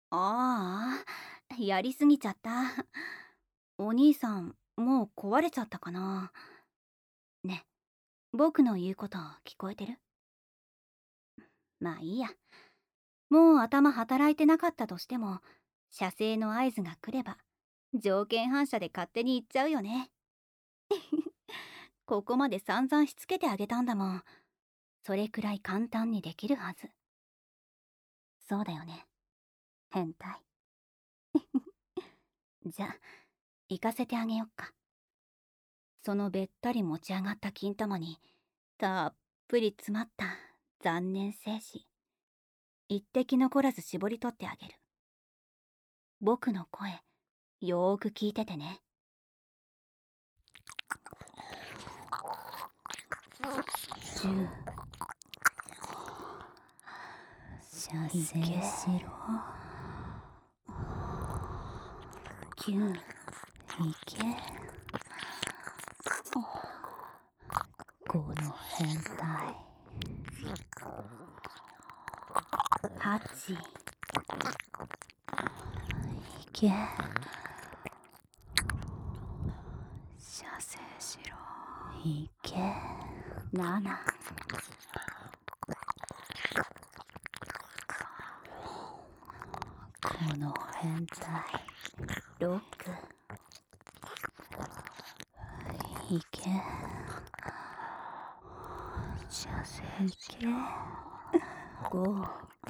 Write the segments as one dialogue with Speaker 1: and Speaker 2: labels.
Speaker 1: ああ、やりすぎちゃった。お兄さん、もう壊れちゃったかな。ね、僕の言うこと聞こえてる？まあいいや。もう頭働いてなかったとしても、射精の合図が来れば、条件反射で勝手に行っちゃうよね。ここまで散々しつけてあげたんだもん。それくらい簡単にできるはず。そうだよね、変態。じゃあ、行かせてあげよっか。そのべったり持ち上がった金玉に、たっぷり詰まった残念精子。一滴残らず絞り取ってあげる。僕の声、よーく聞いててね。10、射精しろ。9、いけ。この変態。8、いけ。射精しろ。いけ。7、この変態。6、いけ。射精いけ。5、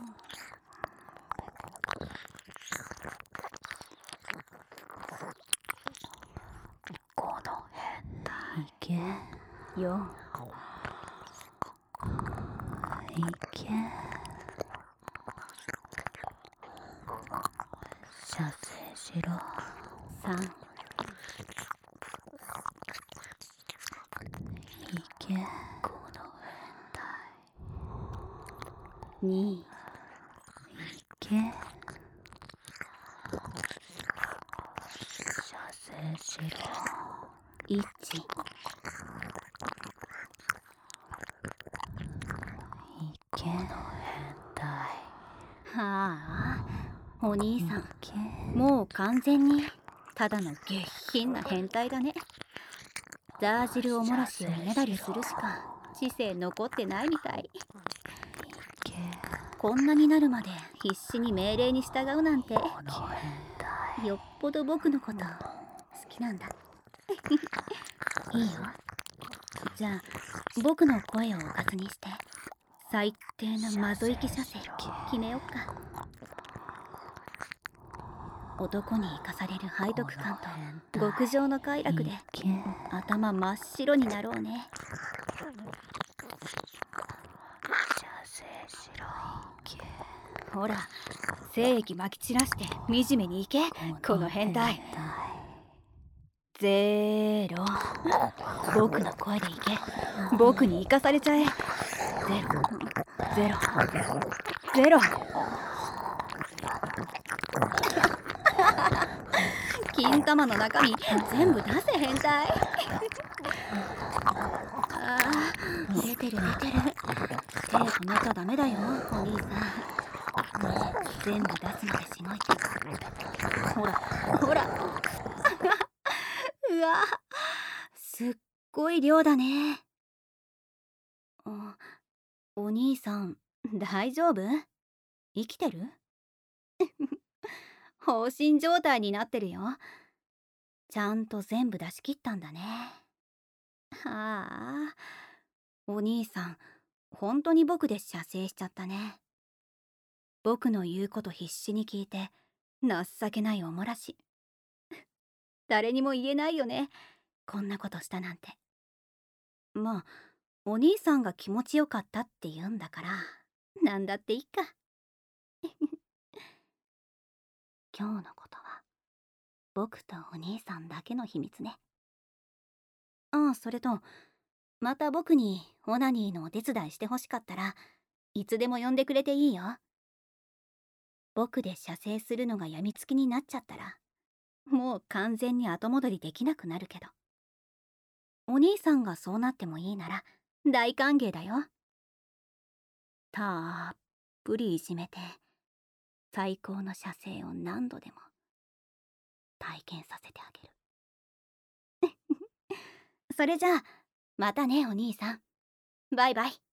Speaker 1: この変態。いけ。4、いけ。射精しろ。3、いけ。この変態。2、いけ。射精しろ。1、いけ。この変態。はあ、お兄さん、もう完全にただの下品な変態だね。ザージルおもらしをおねだりするしか知性残ってないみたい。こんなになるまで必死に命令に従うなんて、よっぽど僕のこと好きなんだ。いいよ。じゃあ僕の声をおかずにして最低なマゾ行き射精決めよっか。男に生かされる背徳感と極上の快楽で頭真っ白になろうね。ほら、精液まき散らして惨めにいけ、この変態。ゼロ。僕の声でいけ。僕に生かされちゃえ。ゼロ、ゼロ、ゼロ。金玉の中身全部出せ、変態。あー、出てる。手止めちゃダメだよ、お兄さん。全部出すまでしごいて。ほら。うわ、すっごい量だね。お兄さん、大丈夫？生きてる？放心状態になってるよ。ちゃんと全部出し切ったんだね。はあ、お兄さん、本当に僕で射精しちゃったね。僕の言うこと必死に聞いて、情けないおもらし。誰にも言えないよね、こんなことしたなんて。まあ、お兄さんが気持ちよかったって言うんだから、なんだっていいか。今日のことは僕とお兄さんだけの秘密ね。ああ、それとまた僕にオナニーのお手伝いしてほしかったらいつでも呼んでくれていいよ。僕で射精するのがやみつきになっちゃったらもう完全に後戻りできなくなるけど、お兄さんがそうなってもいいなら大歓迎だよ。たっぷりいじめて最高の射精を何度でも体験させてあげる。それじゃあまたねお兄さん。バイバイ。